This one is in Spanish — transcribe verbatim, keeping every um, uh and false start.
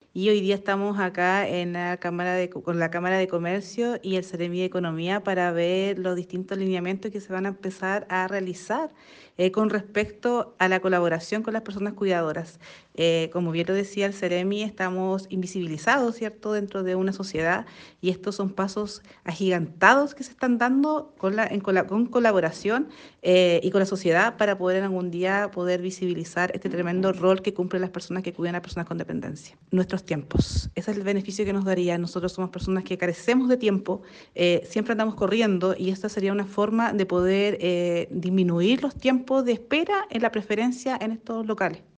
y hoy día estamos acá en la Cámara de, Co- con la Cámara de Comercio y el Seremi de Economía para ver los distintos lineamientos que se van a empezar a realizar eh, con respecto a la colaboración con las personas cuidadoras. Eh, como bien lo decía el Seremi, estamos invisibilizados, ¿cierto?, dentro de una sociedad y estos son pasos agigantados que se están dando con, la, en cola- con colaboración eh, y con la sociedad para poder en algún día poder visibilizar este tremendo rol que cumplen las personas que cuidan a personas con dependencia. Nuestros tiempos, ese es el beneficio que nos daría. Nosotros somos personas que carecemos de tiempo, eh, siempre andamos corriendo y esta sería una forma de poder eh, disminuir los tiempos de espera en la preferencia en estos locales.